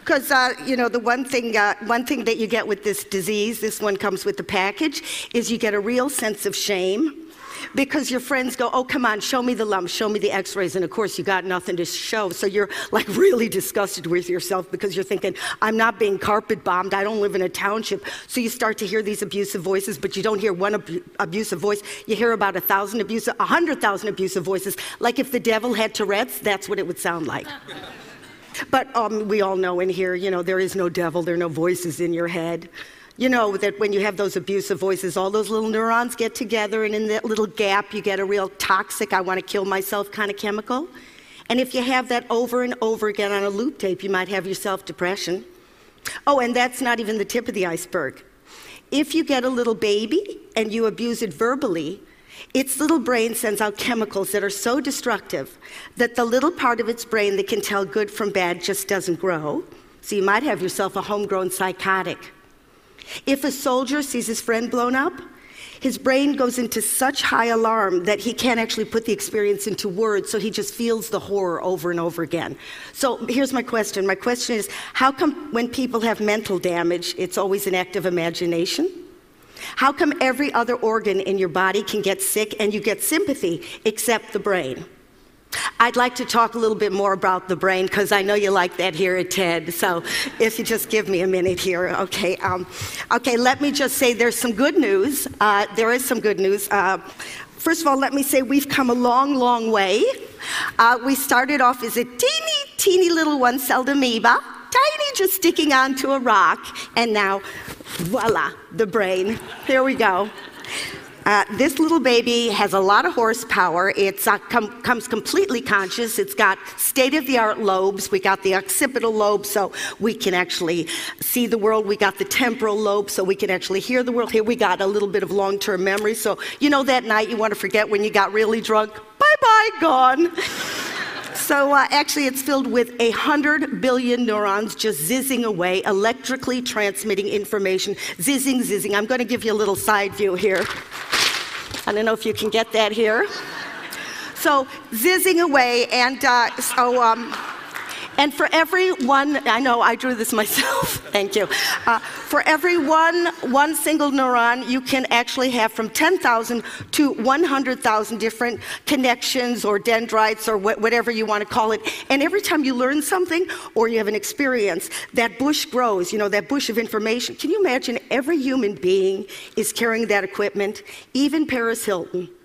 Because, the one thing that you get with this disease, this one comes with the package, is you get a real sense of shame. Because your friends go, oh, come on, show me the lumps, show me the x-rays, and of course you got nothing to show. So you're like really disgusted with yourself because you're thinking, I'm not being carpet bombed, I don't live in a township. So you start to hear these abusive voices, but you don't hear one abusive voice. You hear about 100,000 abusive voices. Like if the devil had Tourette's, that's what it would sound like. But we all know in here, there is no devil, there are no voices in your head. You know that when you have those abusive voices, all those little neurons get together, and in that little gap, you get a real toxic, I want to kill myself kind of chemical. And if you have that over and over again on a loop tape, you might have yourself depression. Oh, and that's not even the tip of the iceberg. If you get a little baby and you abuse it verbally, its little brain sends out chemicals that are so destructive that the little part of its brain that can tell good from bad just doesn't grow. So you might have yourself a homegrown psychotic. If a soldier sees his friend blown up, his brain goes into such high alarm that he can't actually put the experience into words, so he just feels the horror over and over again. So here's my question. My question is, how come when people have mental damage, it's always an act of imagination? How come every other organ in your body can get sick and you get sympathy except the brain? I'd like to talk a little bit more about the brain because I know you like that here at TED. So if you just give me a minute here, okay. Okay, let me just say there's some good news. There is some good news. First of all, let me say we've come a long, long way. We started off as a teeny little one-celled amoeba, tiny, just sticking onto a rock, and now, voila, the brain. Here we go. This little baby has a lot of horsepower. It comes completely conscious. It's got state-of-the-art lobes. We got the occipital lobe, so we can actually see the world. We got the temporal lobe, so we can actually hear the world. Here we got a little bit of long-term memory. So that night you want to forget when you got really drunk? Bye-bye, gone. So actually it's filled with 100 billion neurons just zizzing away, electrically transmitting information. Zizzing. I'm going to give you a little side view here. I don't know if you can get that here. So zizzing away, and for every one, I know I drew this myself, thank you. For every one single neuron, you can actually have from 10,000 to 100,000 different connections or dendrites or whatever you want to call it. And every time you learn something or you have an experience, that bush grows, that bush of information. Can you imagine every human being is carrying that equipment, even Paris Hilton?